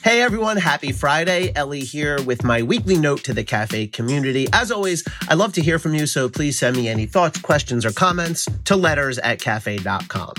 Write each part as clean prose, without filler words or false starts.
Hey everyone, happy Friday. Ellie here with my weekly note to the Cafe community. As always, I love to hear from you, so please send me any thoughts, questions, or comments to letters@cafe.com.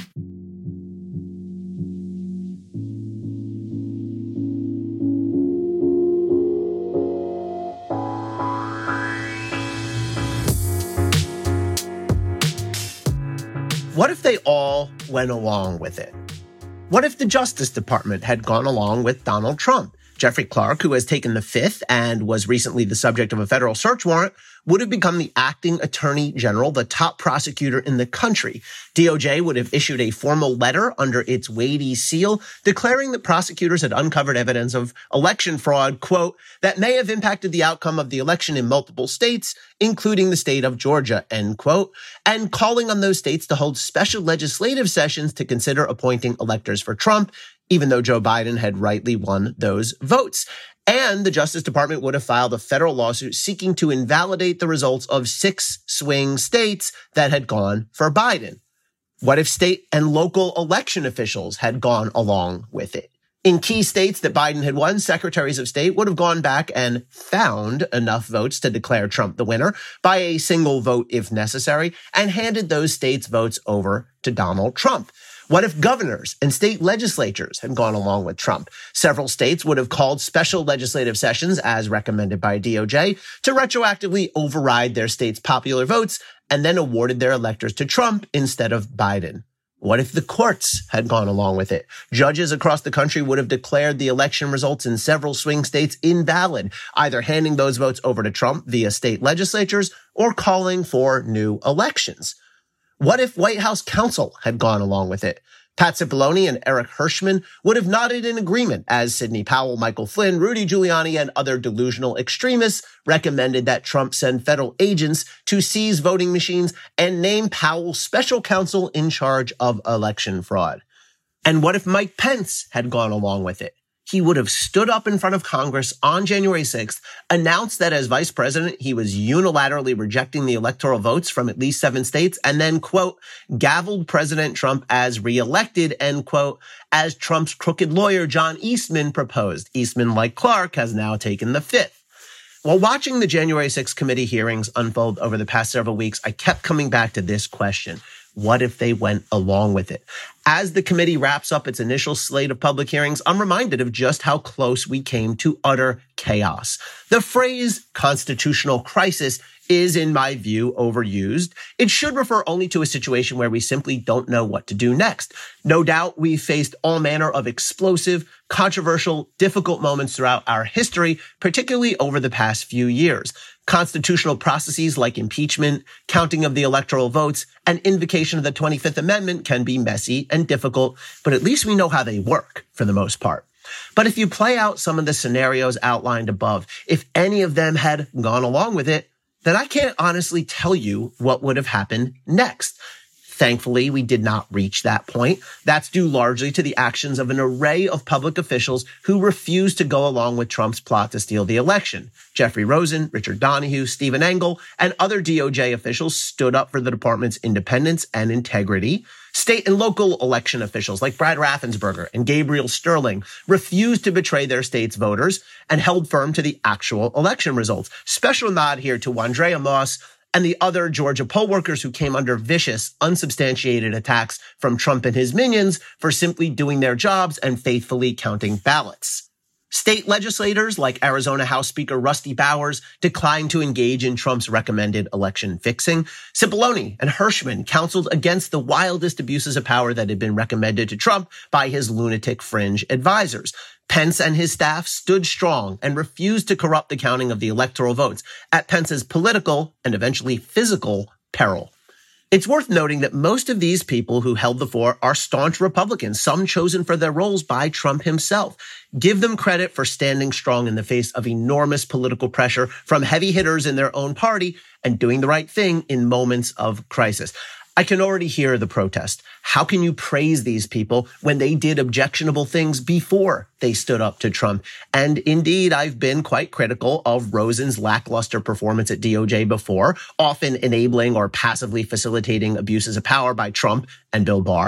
What if they all went along with it? What if the Justice Department had gone along with Donald Trump? Jeffrey Clark, who has taken the fifth and was recently the subject of a federal search warrant, would have become the acting attorney general, the top prosecutor in the country. DOJ would have issued a formal letter under its weighty seal declaring that prosecutors had uncovered evidence of election fraud, quote, that may have impacted the outcome of the election in multiple states, including the state of Georgia, end quote, and calling on those states to hold special legislative sessions to consider appointing electors for Trump, even though Joe Biden had rightly won those votes. And the Justice Department would have filed a federal lawsuit seeking to invalidate the results of 6 swing states that had gone for Biden. What if state and local election officials had gone along with it? In key states that Biden had won, secretaries of state would have gone back and found enough votes to declare Trump the winner by a single vote if necessary, and handed those states' votes over to Donald Trump. What if governors and state legislatures had gone along with Trump? Several states would have called special legislative sessions, as recommended by DOJ, to retroactively override their state's popular votes and then awarded their electors to Trump instead of Biden. What if the courts had gone along with it? Judges across the country would have declared the election results in several swing states invalid, either handing those votes over to Trump via state legislatures or calling for new elections. What if White House counsel had gone along with it? Pat Cipollone and Eric Hirschman would have nodded in agreement as Sidney Powell, Michael Flynn, Rudy Giuliani, and other delusional extremists recommended that Trump send federal agents to seize voting machines and name Powell special counsel in charge of election fraud. And what if Mike Pence had gone along with it? He would have stood up in front of Congress on January 6th, announced that as vice president, he was unilaterally rejecting the electoral votes from at least 7 states, and then, quote, gavelled President Trump as reelected, end quote, as Trump's crooked lawyer, John Eastman, proposed. Eastman, like Clark, has now taken the fifth. While watching the January 6th committee hearings unfold over the past several weeks, I kept coming back to this question. What if they went along with it? As the committee wraps up its initial slate of public hearings, I'm reminded of just how close we came to utter chaos. The phrase constitutional crisis is, in my view, overused. It should refer only to a situation where we simply don't know what to do next. No doubt we faced all manner of explosive, controversial, difficult moments throughout our history, particularly over the past few years. Constitutional processes like impeachment, counting of the electoral votes, and invocation of the 25th Amendment can be messy and difficult, but at least we know how they work for the most part. But if you play out some of the scenarios outlined above, if any of them had gone along with it, then I can't honestly tell you what would have happened next. Thankfully, we did not reach that point. That's due largely to the actions of an array of public officials who refused to go along with Trump's plot to steal the election. Jeffrey Rosen, Richard Donoghue, Stephen Engel, and other DOJ officials stood up for the department's independence and integrity. State and local election officials like Brad Raffensperger and Gabriel Sterling refused to betray their state's voters and held firm to the actual election results. Special nod here to Wandrea Moss and the other Georgia poll workers who came under vicious, unsubstantiated attacks from Trump and his minions for simply doing their jobs and faithfully counting ballots. State legislators like Arizona House Speaker Rusty Bowers declined to engage in Trump's recommended election fixing. Cipollone and Hirschman counseled against the wildest abuses of power that had been recommended to Trump by his lunatic fringe advisors. Pence and his staff stood strong and refused to corrupt the counting of the electoral votes at Pence's political and eventually physical peril. It's worth noting that most of these people who held the fort are staunch Republicans, some chosen for their roles by Trump himself. Give them credit for standing strong in the face of enormous political pressure from heavy hitters in their own party and doing the right thing in moments of crisis. I can already hear the protest. How can you praise these people when they did objectionable things before they stood up to Trump? And indeed, I've been quite critical of Rosen's lackluster performance at DOJ before, often enabling or passively facilitating abuses of power by Trump and Bill Barr.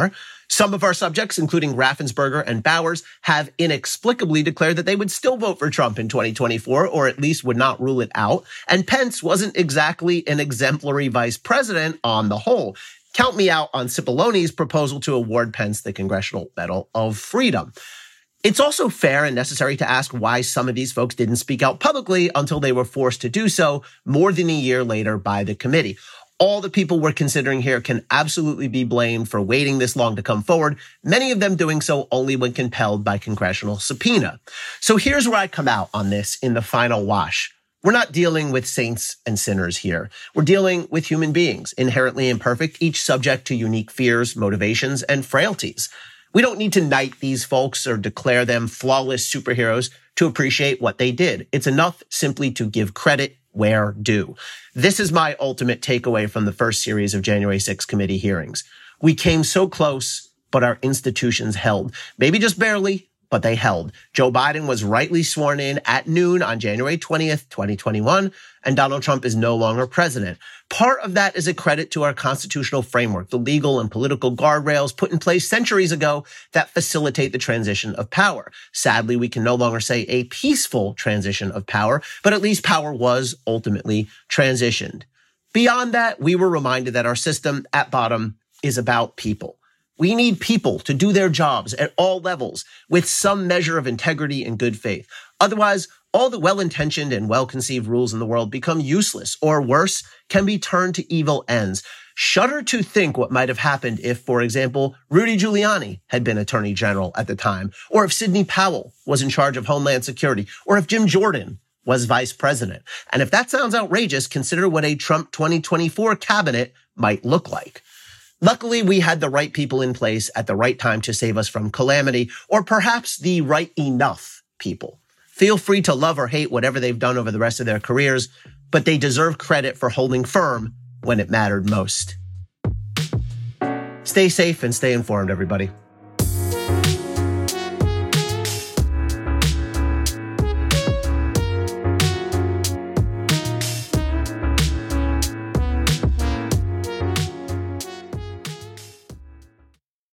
Some of our subjects, including Raffensperger and Bowers, have inexplicably declared that they would still vote for Trump in 2024, or at least would not rule it out. And Pence wasn't exactly an exemplary vice president on the whole. Count me out on Cipollone's proposal to award Pence the Congressional Medal of Freedom. It's also fair and necessary to ask why some of these folks didn't speak out publicly until they were forced to do so more than a year later by the committee. All the people we're considering here can absolutely be blamed for waiting this long to come forward, many of them doing so only when compelled by congressional subpoena. So here's where I come out on this in the final wash. We're not dealing with saints and sinners here. We're dealing with human beings, inherently imperfect, each subject to unique fears, motivations, and frailties. We don't need to knight these folks or declare them flawless superheroes to appreciate what they did. It's enough simply to give credit where due. This is my ultimate takeaway from the first series of January 6th committee hearings. We came so close, but our institutions held. Maybe just barely, but they held. Joe Biden was rightly sworn in at noon on January 20th, 2021, and Donald Trump is no longer president. Part of that is a credit to our constitutional framework, the legal and political guardrails put in place centuries ago that facilitate the transition of power. Sadly, we can no longer say a peaceful transition of power, but at least power was ultimately transitioned. Beyond that, we were reminded that our system at bottom is about people. We need people to do their jobs at all levels with some measure of integrity and good faith. Otherwise, all the well-intentioned and well-conceived rules in the world become useless, or worse, can be turned to evil ends. Shudder to think what might have happened if, for example, Rudy Giuliani had been Attorney General at the time, or if Sidney Powell was in charge of Homeland Security, or if Jim Jordan was Vice President. And if that sounds outrageous, consider what a Trump 2024 cabinet might look like. Luckily, we had the right people in place at the right time to save us from calamity, or perhaps the right enough people. Feel free to love or hate whatever they've done over the rest of their careers, but they deserve credit for holding firm when it mattered most. Stay safe and stay informed, everybody.